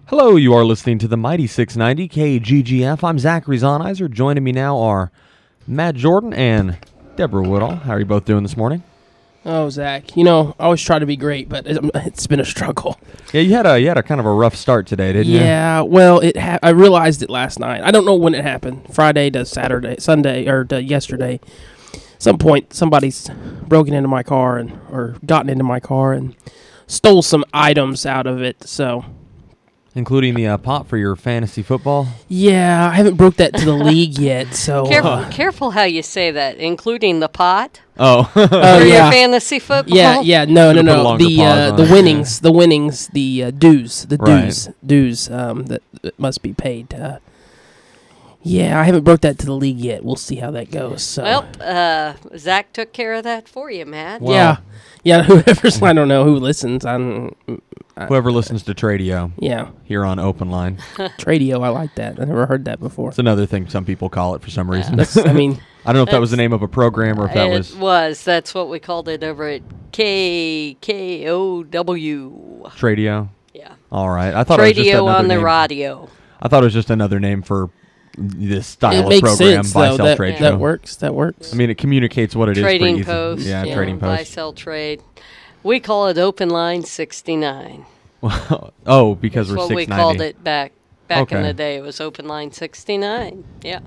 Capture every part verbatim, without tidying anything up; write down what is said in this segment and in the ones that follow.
Hello, you are listening to the Mighty six ninety K G G F. I'm Zachary Zonizer. Joining me now are Matt Jordan and Deborah Woodall. How are you both doing this morning? Oh, Zach, you know, I always try to be great, but it's been a struggle. Yeah, you had a you had a kind of a rough start today, didn't you? Yeah, well, it ha- I realized it last night. I don't know when it happened. Friday to Saturday, Sunday, or to yesterday. Some point, somebody's broken into my car and or gotten into my car and stole some items out of it. So, including the uh, pot for your fantasy football. yeah, I haven't broke that to the league yet. So, Careful, uh, careful how you say that, including the pot Oh, oh for yeah, your fantasy football. yeah, yeah. No, no, Should've put a no. longer The pause uh, on the it, winnings, the winnings, the uh, dues, the Right. dues, dues um, that, that must be paid. Uh, yeah, I haven't broke that to the league yet. We'll see how that goes. So. Well, uh, Zach took care of that for you, Matt. Well- yeah, yeah. Whoever's, I don't know who listens. I don't. whoever listens to Tradio Yeah, here on Open Line. Tradio. I like that. I never heard that before. It's another thing some people call it for some reason. That's. I mean, I don't know if that was the name of a program or if that it was was. That's what we called it over at K K O W. Tradio. Yeah, All right, I thought it was just radio another on the name. radio. I thought it was just another name for this style it of makes program, sense buy though. sell That, trade that show. works. That works. I mean, it communicates what it is. Trading pretty easy. post. Yeah, Yeah. trading Buy, post. sell, trade. We call it Open Line sixty-nine. Oh, because That's we're what we six ninety. called it back back in Okay. the day. It was Open Line sixty-nine. Yeah.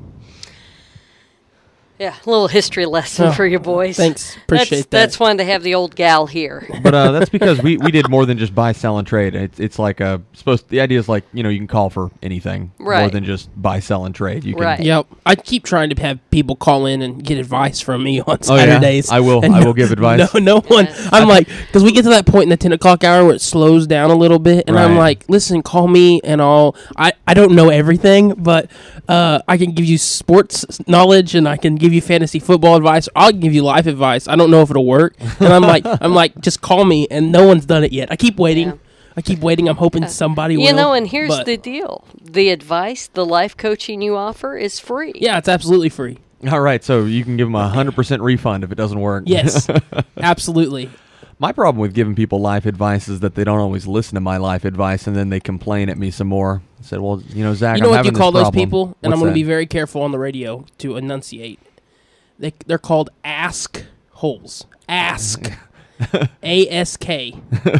Yeah, a little history lesson Oh, for you boys. Thanks. Appreciate that's, that. That's fun to have the old gal here. But uh, that's because we, we did more than just buy, sell, and trade. It's it's like a supposed. The idea is like you know you can call for anything more Right. than just buy, sell, and trade. You can. Right. Yep. I keep trying to have people call in and get advice from me on Oh, yeah? Saturdays. I will- And I no- will give advice. No, no one. Yes. I'm like, because we get to that point in the ten o'clock hour where it slows down a little bit, and I'm Right. like, listen, call me, and I'll. I I don't know everything, but uh, I can give you sports knowledge, and I can give you fantasy football advice. I'll give you life advice. I don't know if it'll work, and I'm like, I'm like, just call me, and no one's done it yet. I keep waiting. Yeah. I keep waiting. I'm hoping somebody will. You know, and here's but- the deal. The advice, the life coaching you offer is free. Yeah, it's absolutely free. All right, so you can give them a hundred percent refund if it doesn't work. Yes, absolutely. My problem with giving people life advice is that they don't always listen to my life advice, and then they complain at me some more. I said, "Well, you know, Zach, You know I'm what you having call this those problem." people? And What's I'm going that? to be very careful on the radio to enunciate. They they're called ask holes. Ask. A S K.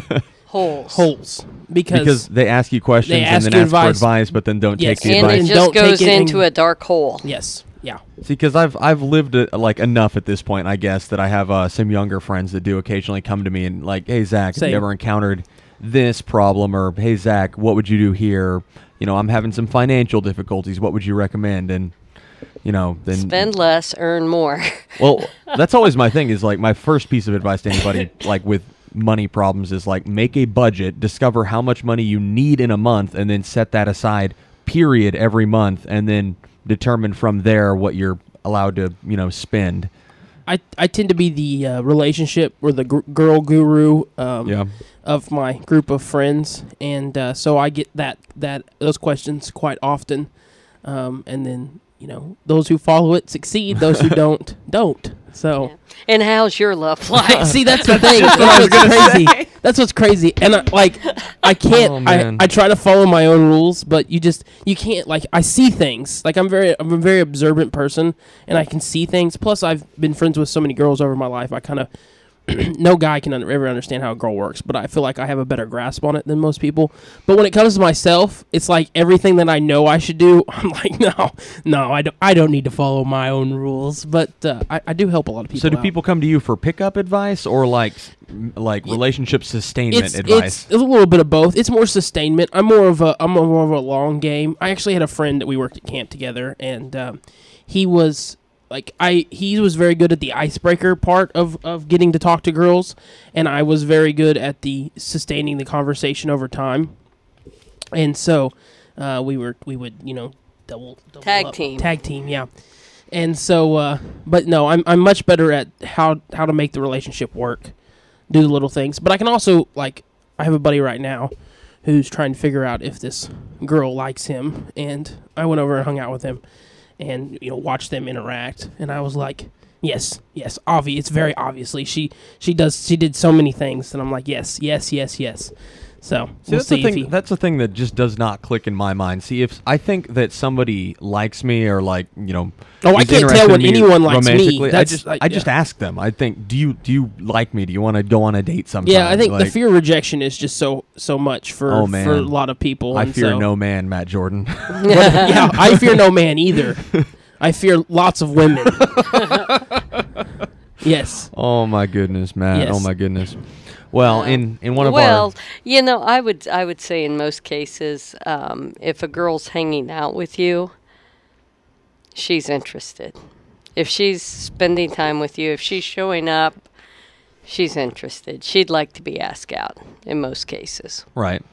Holes. Holes. Because, because they ask you questions they and ask then you ask for advice. advice, but then don't Yes. take the And advice. it And just don't take goes it and- into a dark hole. yes. Yeah. See, because I've I've lived uh, like enough at this point, I guess, that I have uh, some younger friends that do occasionally come to me and like, "Hey Zach, have Same. you ever encountered this problem?" Or "Hey Zach, what would you do here?" You know, I'm having some financial difficulties. What would you recommend? And you know, then Spend less, earn more. well, that's always my thing. Is like my first piece of advice to anybody like with money problems is like make a budget, discover how much money you need in a month, and then set that aside. Period every month, and then determine from there what you're allowed to, you know, spend. I, I tend to be the uh, relationship or the gr- girl guru um, Yeah. of my group of friends, and uh, so I get that that those questions quite often, um, and then you know those who follow it succeed, those who don't don't. So. Yeah. And how's your love life? See, that's the thing. That's what's crazy. That's what's crazy. And I, like, I can't. Oh, I, man. I try to follow my own rules, but you just you can't. Like, I see things. Like, I'm very I'm a very observant person, and I can see things. Plus, I've been friends with so many girls over my life. I kind of no guy can un- ever understand how a girl works, but I feel like I have a better grasp on it than most people. But when it comes to myself, it's like everything that I know I should do. I'm like, no, no, I don't. I don't need to follow my own rules. But uh, I, I do help a lot of people. So do out. people come to you for pickup advice or like m- like relationship sustainment it's, advice? It's a little bit of both. It's more sustainment. I'm more of a I'm more of a long game. I actually had a friend that we worked at camp together, and um, he was like I he was very good at the icebreaker part of, of getting to talk to girls, and I was very good at the sustaining the conversation over time. And so uh, we were we would you know double, double Tag up. team. tag team yeah. And so, uh, but no, I'm I'm much better at how how to make the relationship work, do the little things. But I can also like I have a buddy right now who's trying to figure out if this girl likes him, and I went over and hung out with him, and you know watched them interact, and I was like, yes, yes, obvious. It's very obviously she she does she did so many things, and I'm like, yes, yes, yes, yes. So See, we'll that's see the if thing. he. That's the thing that just does not click in my mind. See, if I think that somebody likes me or like you know, Oh, I is can't interested tell in when me anyone likes me. romantically, I That's, just like, I just yeah. ask them. I think, do you do you like me? Do you want to go on a date sometime? Yeah, I think like, the fear of rejection is just so so much for Oh, for man. a lot of people. I and fear so- no man, Matt Jordan. Yeah, I fear no man either. I fear lots of women. Yes. Oh my goodness, Matt. Yes. Oh my goodness. Well, Uh, in in one of well, our you know, I would I would say in most cases, um, if a girl's hanging out with you, she's interested. If she's spending time with you, if she's showing up, she's interested. She'd like to be asked out in most cases. right.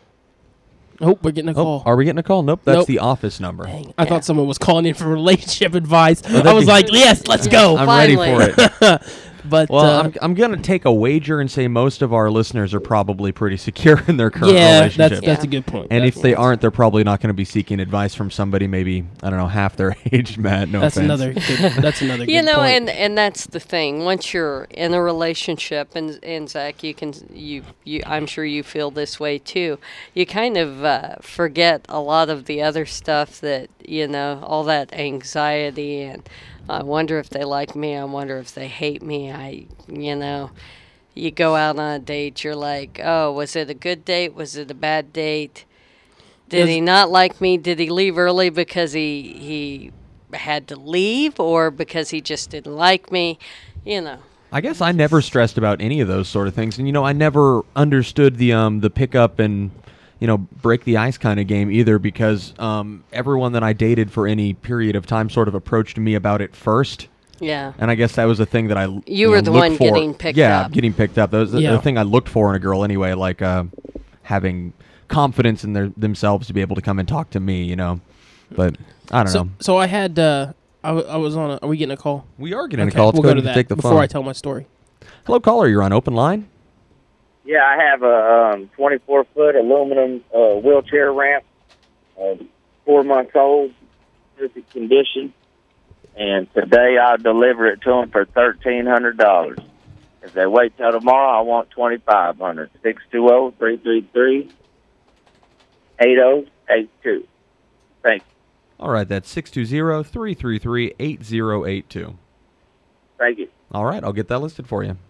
Oh, we're getting a Oh, call. are we getting a call? Nope, that's Nope. the office number. Dang, I Yeah. thought someone was calling in for relationship advice. I that'd was be- like, yes, let's go. I'm Finally. ready for it. But Well, uh, I'm I'm gonna take a wager and say most of our listeners are probably pretty secure in their current yeah, relationship. that's that's a good point. And if That's- they aren't, they're probably not going to be seeking advice from somebody maybe I don't know half their age, Matt. No that's offense. another good, that's another You good know, point. and and that's the thing. Once you're in a relationship, and and Zach, you can you you I'm sure you feel this way too. You kind of uh, forget a lot of the other stuff that you know, all that anxiety and I wonder if they like me. I wonder if they hate me. I you know, you go out on a date. You're like, oh, was it a good date? Was it a bad date? Did Yes. he not like me? Did he leave early because he he had to leave or because he just didn't like me? You know. I guess I never stressed about any of those sort of things, and you know, I never understood the um the pickup and you know break the ice kind of game either, because um everyone that I dated for any period of time sort of approached me about it first, Yeah. and I guess that was the thing that I you, were know, the looked one for. getting picked yeah, up. getting picked up. That was the, Yeah. the thing I looked for in a girl anyway, like uh, having confidence in their themselves to be able to come and talk to me, you know. But I don't so know. so I had uh, I, w- I was on. A, are we getting a call? We are getting Okay, a call. Let's we'll go go ahead to and that take the before phone. I tell my story. Hello, caller. You're on open line. Yeah, I have a um, twenty-four foot aluminum uh, wheelchair ramp, uh, four months old, perfect condition, and today I'll deliver it to them for thirteen hundred dollars. If they wait till tomorrow, I want twenty-five hundred dollars. six two zero, three three three, eight zero eight two. Thank you. All right, that's six two zero, three three three, eight zero eight two. Thank you. All right, I'll get that listed for you.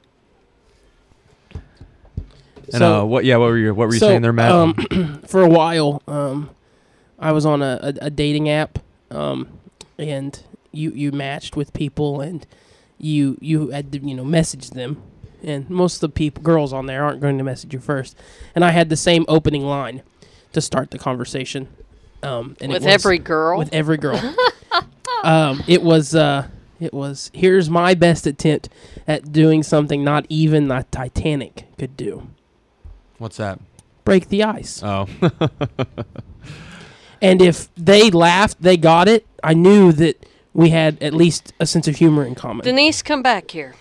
And So- uh, what? Yeah, what were you? What were you So, saying there, Matt? Um, for a while, um, I was on a, a, a dating app, um, and you, you matched with people, and you you had to, you know message them, and most of the people girls on there aren't going to message you first, and I had the same opening line to start the conversation, um, and it With was- every girl. with every girl. um, it was uh, it was here's my best attempt at doing something not even the Titanic could do: What's that? break the ice. Oh, And if they laughed, they got it. I knew that we had at least a sense of humor in common. Denise, come back here.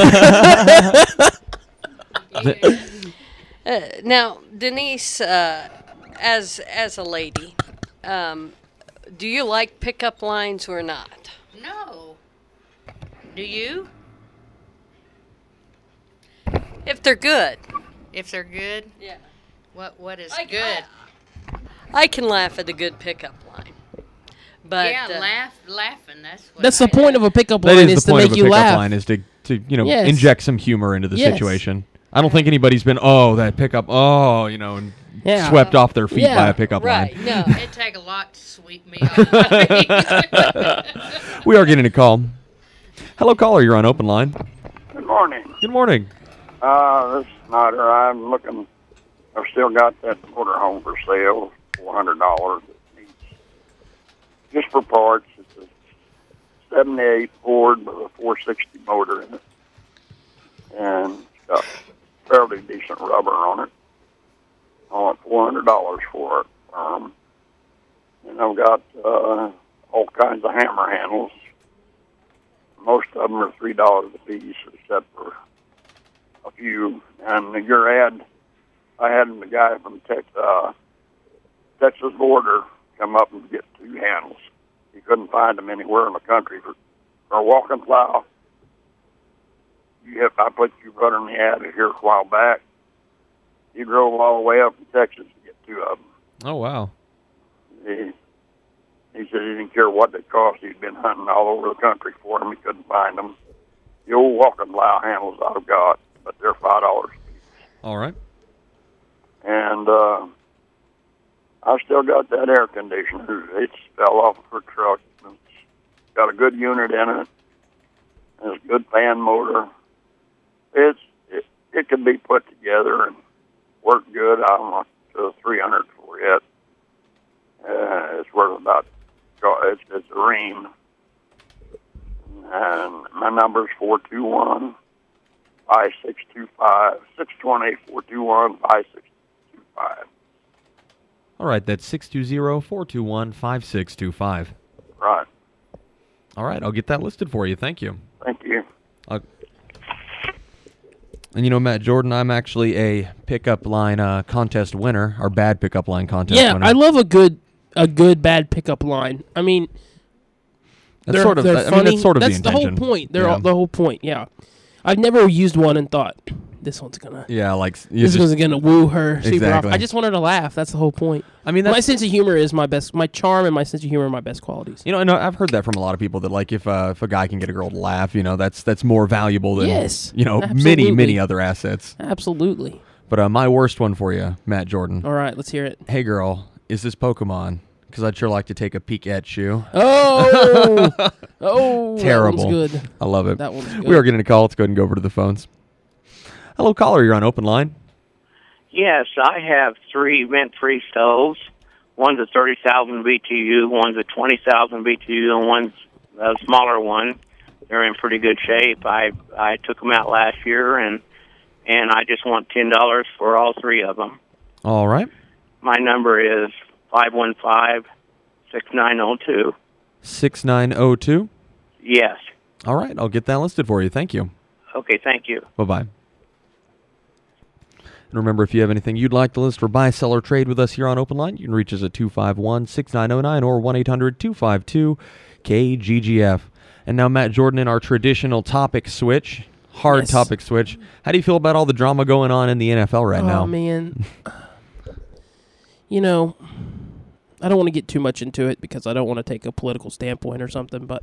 Uh, now, Denise, uh, as as a lady, um, do you like pickup lines or not? No. Do you? If they're good. If they're good? Yeah. What What is I- good? I can laugh at a good pickup line. But yeah, uh, laugh, laughing. That's what. That's I the point do. of a pickup that line is is the to point make of a you pickup laugh. line is to to you know Yes. inject some humor into the Yes. situation. I don't think anybody's been oh that pickup oh you know and Yeah. swept off their feet Yeah. by a pickup right, line. no. It'd take a lot to sweep me off my feet. We are getting a call. Hello, caller. You're on open line. Good morning. Good morning. Uh, this is Snyder. I'm looking. I've still got that motorhome for sale, four hundred dollars. Just for parts. It's a seventy-eight Ford with a four sixty motor in it, and it's got fairly decent rubber on it. I want four hundred dollars for it. Um, and I've got uh, all kinds of hammer handles. Most of them are three dollars a piece, except for a few. And your ad, I had the guy from Tex, uh, Texas border come up and get two handles. He couldn't find them anywhere in the country for, for a walking plow. You have, I put you put in the ad here a while back. he drove all the way up from Texas to get two of them. Oh, wow. He, he said he didn't care what they cost. He'd been hunting all over the country for them. He couldn't find them. The old walking plow handles I've got, but they're five dollars. All right. And uh, I still got that air conditioner. It fell off of her truck. It's got a good unit in it. It's a good fan motor. It's it, it can be put together and work good. I don't want to three hundred for it. Uh, it's worth about it's it's a ream. And my number is four two one, five six two five, six one eight, four two one, five six two five. All right, that's six two zero, four two one, five six two five. Right. All right, I'll get that listed for you. Thank you. Thank you. Uh, and you know, Matt Jordan, I'm actually a pickup line uh, contest winner, or bad pickup line contest Yeah, winner. I love a good a good bad pickup line. I mean, That's they're, sort of, they're I funny. mean, that's sort of that's the the intention. whole point. They're Yeah. all, the whole point. Yeah, I've never used one and thought this one's gonna. Yeah, like you This just, one's gonna woo her super Exactly. off. I just wanted to laugh. That's the whole point. I mean, My that's, sense of humor is my best. My charm and my sense of humor are my best qualities. you know, I know I've heard that from a lot of people that like if uh, if a guy can get a girl to laugh, you know, that's that's more valuable than Yes, you know many absolutely. many other assets. Absolutely. But uh, my worst one for you, Matt Jordan. All right, let's hear it. Hey girl, is this Pokemon? Because I'd sure like to take a peek at you. Oh, oh, Terrible. That one's good. I love it. That one's good. We are getting a call. Let's go ahead and go over to the phones. Hello, caller. You're on open line. Yes, I have three vent-free stoves. One's a thirty thousand B T U, one's a twenty thousand B T U, and one's a smaller one. They're in pretty good shape. I I took them out last year, and and I just want ten dollars for all three of them. All right. My number is five one five, six nine zero two. six nine zero two. Yes. All right. I'll get that listed for you. Thank you. Okay, thank you. Bye-bye. And remember, if you have anything you'd like to list or buy, sell, or trade with us here on Open Line, you can reach us at two five one, six nine zero nine or one eight hundred, two five two, K G G F. And now, Matt Jordan, in our traditional topic switch, hard Yes. topic switch, how do you feel about all the drama going on in the N F L right oh, now? man. You know, I don't want to get too much into it because I don't want to take a political standpoint or something, but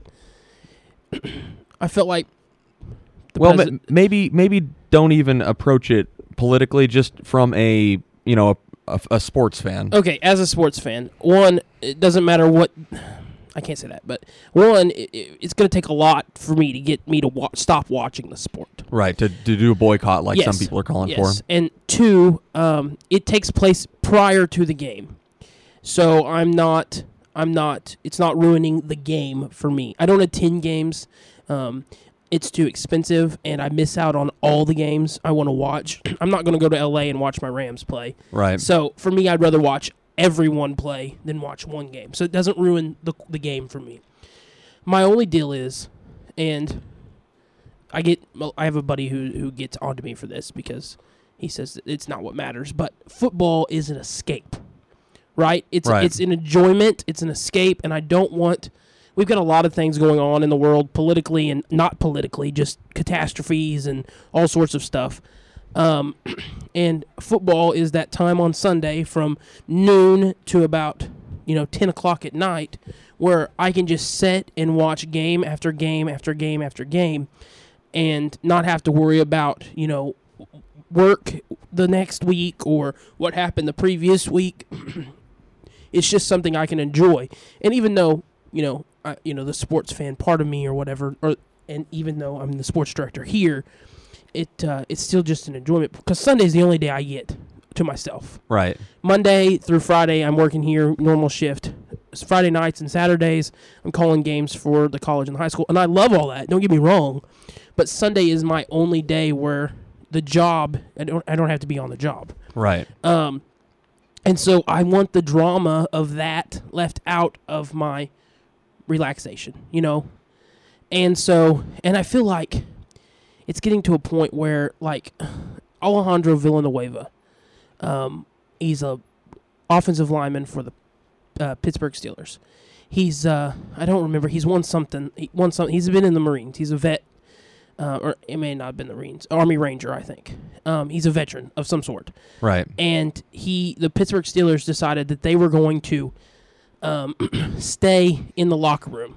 I felt like the Well, presi- ma- maybe maybe don't even approach it politically, just from a, you know, a, a, a sports fan. Okay, as a sports fan, one, it doesn't matter what. I can't say that, but one, it, it- it's going to take a lot for me to get me to wa- stop watching the sport. Right, to, to do a boycott like Yes. some people are calling yes. for. And two, um, it takes place prior to the game, so I'm not. I'm not. It's not ruining the game for me. I don't attend games. Um, it's too expensive, and I miss out on all the games I want to watch. I'm not going to go to L A and watch my Rams play. Right. So for me, I'd rather watch everyone play than watch one game. So it doesn't ruin the the game for me. My only deal is, and I get well, I have a buddy who who gets onto me for this because he says that it's not what matters, but football is an escape, right? It's Right. it's an enjoyment, it's an escape, and I don't want. We've got a lot of things going on in the world politically and not politically, just catastrophes and all sorts of stuff. Um, and football is that time on Sunday from noon to about, you know, ten o'clock at night where I can just sit and watch game after game after game after game and not have to worry about, you know, work the next week or what happened the previous week. It's just something I can enjoy. And even though, you know, I, you know, the sports fan part of me or whatever, or and even though I'm the sports director here, it uh, it's still just an enjoyment because Sunday's the only day I get to myself. Right. Monday through Friday, I'm working here, normal shift. It's Friday nights and Saturdays, I'm calling games for the college and the high school, and I love all that. Don't get me wrong, but Sunday is my only day where the job I don't I don't have to be on the job. Right. Um, and so I want the drama of that left out of my relaxation, you know? And so, and I feel like it's getting to a point where, like, Alejandro Villanueva, um, he's a offensive lineman for the uh, Pittsburgh Steelers. He's, uh, I don't remember, he's won something, he won something, he's been in the Marines, he's a vet. uh, or it may not have been the Marines, Army Ranger, I think. Um, he's a veteran of some sort. Right. And he, the Pittsburgh Steelers decided that they were going to um, stay in the locker room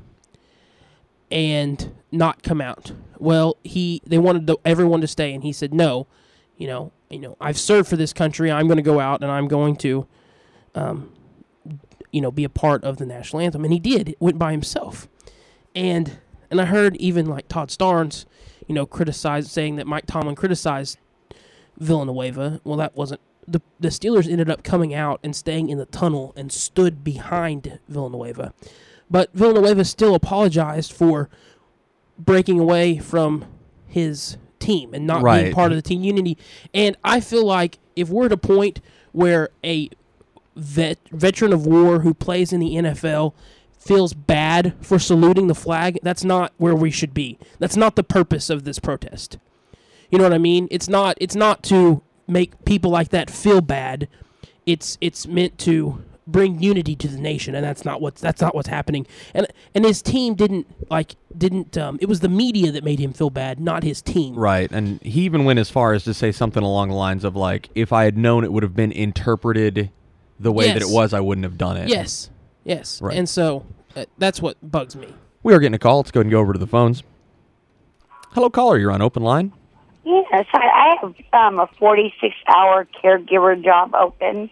and not come out. Well, he they wanted the, everyone to stay, and he said, no, you know, you know, I've served for this country. I'm going to go out, and I'm going to, um, you know, be a part of the national anthem. And he did. It went by himself. And and I heard even like Todd Starnes, you know, criticize, saying that Mike Tomlin criticized Villanueva. Well, that wasn't. The, the Steelers ended up coming out and staying in the tunnel and stood behind Villanueva. But Villanueva still apologized for breaking away from his team and not Right. being part of the team unity. And I feel like if we're at a point where a vet, veteran of war who plays in the N F L feels bad for saluting the flag, that's not where we should be. That's not the purpose of this protest. You know what I mean? It's not it's not to make people like that feel bad. It's it's meant to bring unity to the nation, and that's not what's that's not what's happening. And and his team didn't like didn't um, it was the media that made him feel bad, not his team. Right, and he even went as far as to say something along the lines of like, if I had known it would have been interpreted the way that Yes. it was, I wouldn't have done it. Yes, yes. Right. And so uh, that's what bugs me. We are getting a call. Let's go ahead and go over to the phones. Hello, caller. You're on open line. Yes, I, I have um, a forty-six hour caregiver job open.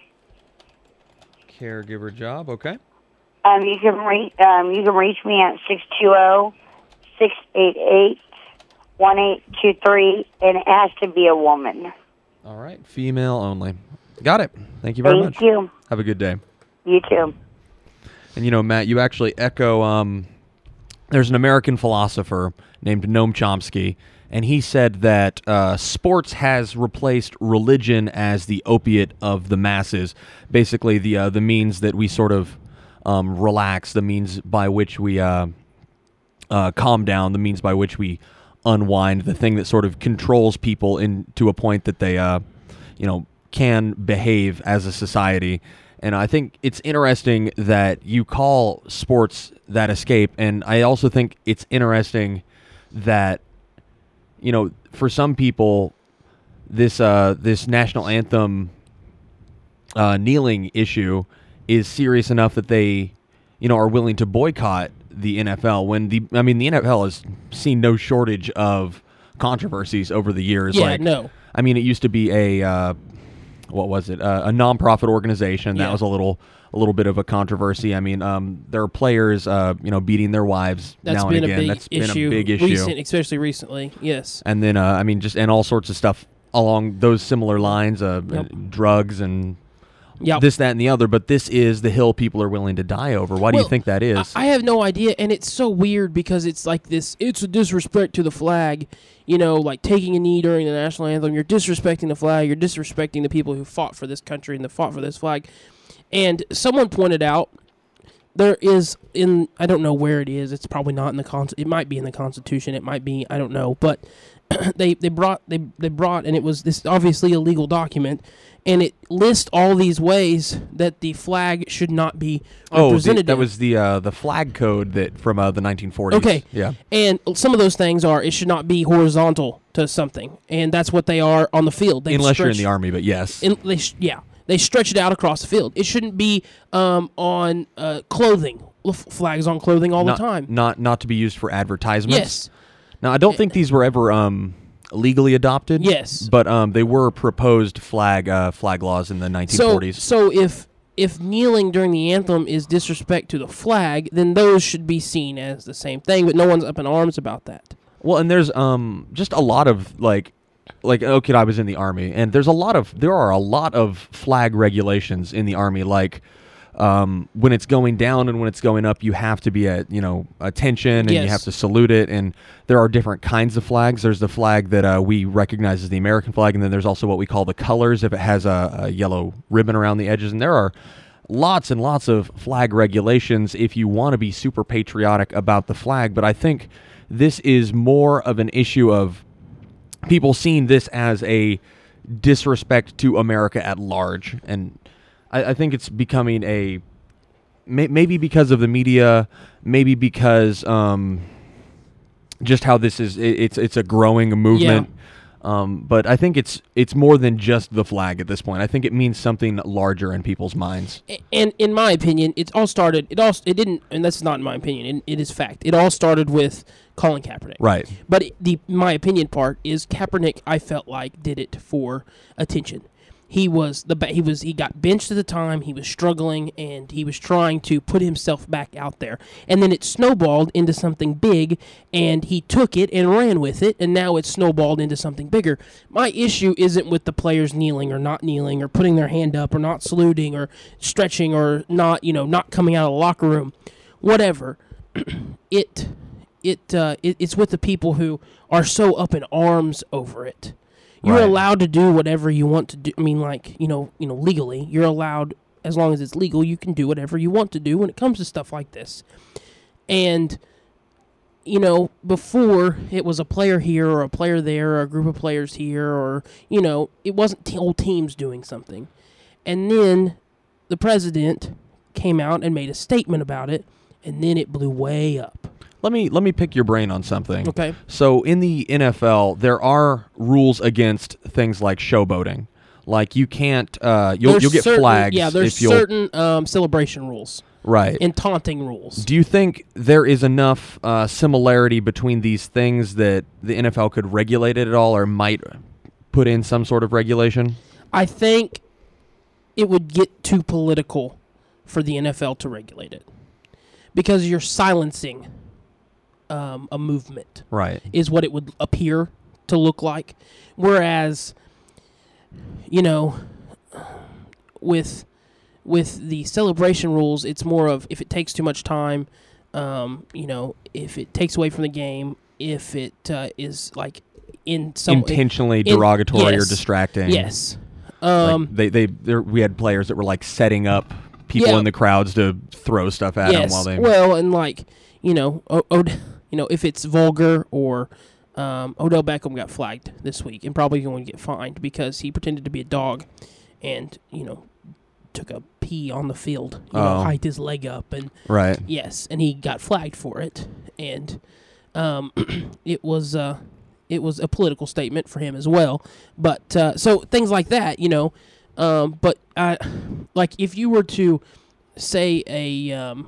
Caregiver job, okay. Um, you can reach um, you can reach me at six two zero, six eight eight, one eight two three, and it has to be a woman. All right, female only. Got it. Thank you very Thank much. you. Have a good day. You too. And you know, Matt, you actually echo. Um, there's an American philosopher named Noam Chomsky, and he said that uh, sports has replaced religion as the opiate of the masses. Basically, the uh, the means that we sort of um, relax, the means by which we uh, uh, calm down, the means by which we unwind, the thing that sort of controls people in to a point that they, uh, you know, can behave as a society. And I think it's interesting that you call sports that escape, and I also think it's interesting that, you know, for some people, this uh, this national anthem uh, kneeling issue is serious enough that they, you know, are willing to boycott the N F L. When the, I mean, the N F L has seen no shortage of controversies over the years. Yeah, like, no. I mean, it used to be a, uh, what was it? Uh, a nonprofit organization. That Yeah. was a little, a little bit of a controversy. I mean, um, there are players, uh, you know, beating their wives That's now been and a again. big That's issue, been a big issue. recent, especially recently. Yes. And then, uh, I mean, just and all sorts of stuff along those similar lines, uh, Yep. drugs and Yep. this, that, and the other. But this is the hill people are willing to die over. Why do Well, you think that is? I I have no idea, and it's so weird because it's like this. It's a disrespect to the flag, you know, like taking a knee during the national anthem. You're disrespecting the flag. You're disrespecting the people who fought for this country and that fought for this flag. And someone pointed out there is in I don't know where it is. It's probably not in the con. It might be in the Constitution. It might be. I don't know, but they they brought they they brought and it was this obviously a legal document. And it lists all these ways that the flag should not be oh, the, represented. that was the uh, the flag code that from uh, the nineteen forties. Okay. Yeah. And some of those things are it should not be horizontal to something, and that's what they are on the field. They Unless you're in stretch- the Army, but yes. in, they sh- yeah, they stretch it out across the field. It shouldn't be um, on uh, clothing. F- flags on clothing all not, the time. Not not to be used for advertisements. Yes. Now, I don't think these were ever um, legally adopted. Yes. But um, they were proposed flag uh, flag laws in the nineteen So forties. so if if kneeling during the anthem is disrespect to the flag, then those should be seen as the same thing. But no one's up in arms about that. Well, and there's um just a lot of like like okay, I was in the Army, and there's a lot of there are a lot of flag regulations in the Army, like um when it's going down and when it's going up, you have to be at, you know, attention, and you Yes. have to salute it, and there are different kinds of flags. There's the flag that uh, we recognize as the American flag, and then there's also what we call the colors if it has a, a yellow ribbon around the edges, and there are lots and lots of flag regulations if you want to be super patriotic about the flag. But I think this is more of an issue of people seeing this as a disrespect to America at large. And I, I think it's becoming a, may, maybe because of the media, maybe because, um, just how this is. It, it's it's a growing movement. Um, but I think it's it's more than just the flag at this point. I think it means something larger in people's minds. And in my opinion, it all started. It all it didn't, and that's not in my opinion. It, it is fact. It all started with Colin Kaepernick. Right. But it, the my opinion part is Kaepernick. I felt like did it for attention. He was the he was he got benched at the time. He was struggling, and he was trying to put himself back out there. And then it snowballed into something big, and he took it and ran with it, and now it's snowballed into something bigger. My issue isn't with the players kneeling or not kneeling or putting their hand up or not saluting or stretching or not, you know, not coming out of the locker room, whatever. it it uh, it, it's with the people who are so up in arms over it. You're Right. allowed to do whatever you want to do. I mean, like, you know, you know, legally, you're allowed, as long as it's legal, you can do whatever you want to do when it comes to stuff like this. And, you know, before it was a player here or a player there or a group of players here or, you know, it wasn't t- whole teams doing something. And then the president came out and made a statement about it, and then it blew way up. Let me let me pick your brain on something. Okay. So in the N F L, there are rules against things like showboating. Like you can't, uh, you'll There's you'll get certain- flags. Yeah, there's if you'll, certain um, celebration rules right. and taunting rules. Do you think there is enough uh, similarity between these things that the N F L could regulate it at all, or might put in some sort of regulation? I think it would get too political for the N F L to regulate it because you're silencing um, a movement. Right. Is what it would appear to look like. Whereas, you know, with with the celebration rules, it's more of if it takes too much time, um, you know, if it takes away from the game, if it uh, is like in some intentionally in- derogatory yes. or distracting. Yes. Like Um, they they there, we had players that were like setting up people Yeah. in the crowds to throw stuff at them yes. while they. Well, and like you know, o- Od- you know, if it's vulgar or um, Odell Beckham got flagged this week and probably going to get fined because he pretended to be a dog, and you know, took a pee on the field. You know, Oh. hiked his leg up and Right. yes, and he got flagged for it, and um, it was uh, it was a political statement for him as well. But uh, so things like that, you know. Um, but I, like if you were to say a um,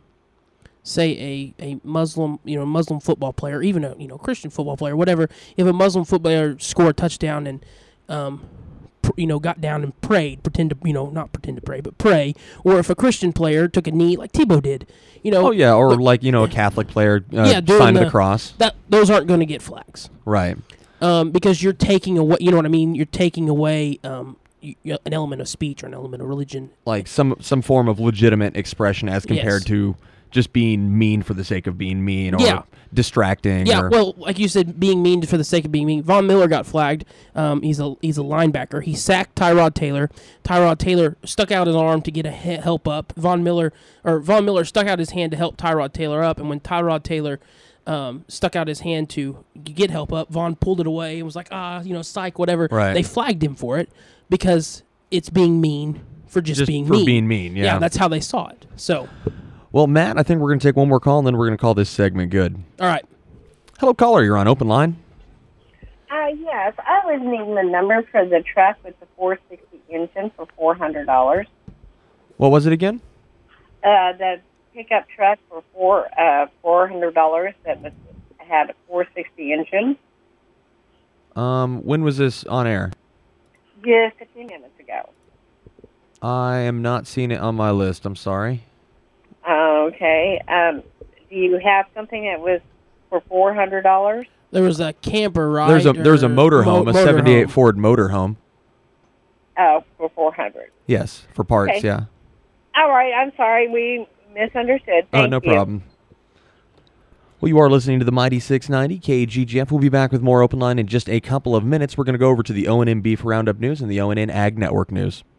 say a, a Muslim, you know, Muslim football player, even a you know Christian football player, whatever. If a Muslim football player scored a touchdown and um, pr- you know got down and prayed, pretend to you know not pretend to pray, but pray, or if a Christian player took a knee like Tebow did, you know. Oh yeah, or but like you know a Catholic player uh, Yeah, during signed the, the- cross. that those aren't going to get flags. Right. Um, because you're taking away, you know what I mean? You're taking away um, y- y- an element of speech or an element of religion. Like some some form of legitimate expression as compared Yes. to just being mean for the sake of being mean or Yeah. distracting. Yeah, or, well, like you said, being mean for the sake of being mean. Von Miller got flagged. Um, he's a he's a linebacker. He sacked Tyrod Taylor. Tyrod Taylor stuck out his arm to get a he- help up. Von Miller or Von Miller stuck out his hand to help Tyrod Taylor up, and when Tyrod Taylor um, stuck out his hand to get help up, Von pulled it away and was like, ah, you know, psych, whatever. Right. They flagged him for it because it's being mean for just, Just being for mean. being mean, yeah. that's how they saw it. So, Well, Matt, I think we're going to take one more call, and then we're going to call this segment good. all right. Hello, caller. You're on open line. Uh, yes, I was needing the number for the truck with the four sixty engine for four hundred dollars. What was it again? Uh, the pickup truck for four uh four hundred dollars that was had a four sixty engine. Um, when was this on air? Just a few minutes ago. I am not seeing it on my list. I'm sorry. Okay. Um, do you have something that was for four hundred dollars? There was a camper ride. There's a there's a or motorhome, mo- a seventy-eight motorhome. Ford motorhome. Oh, for four hundred. Yes, for parts. Okay. Yeah. All right. I'm sorry. We misunderstood. Oh, Thank no you. problem. Well, you are listening to the Mighty six ninety K G G F. We'll be back with more Open Line in just a couple of minutes. We're going to go over to the O and N Beef Roundup News and the O and N Ag Network News.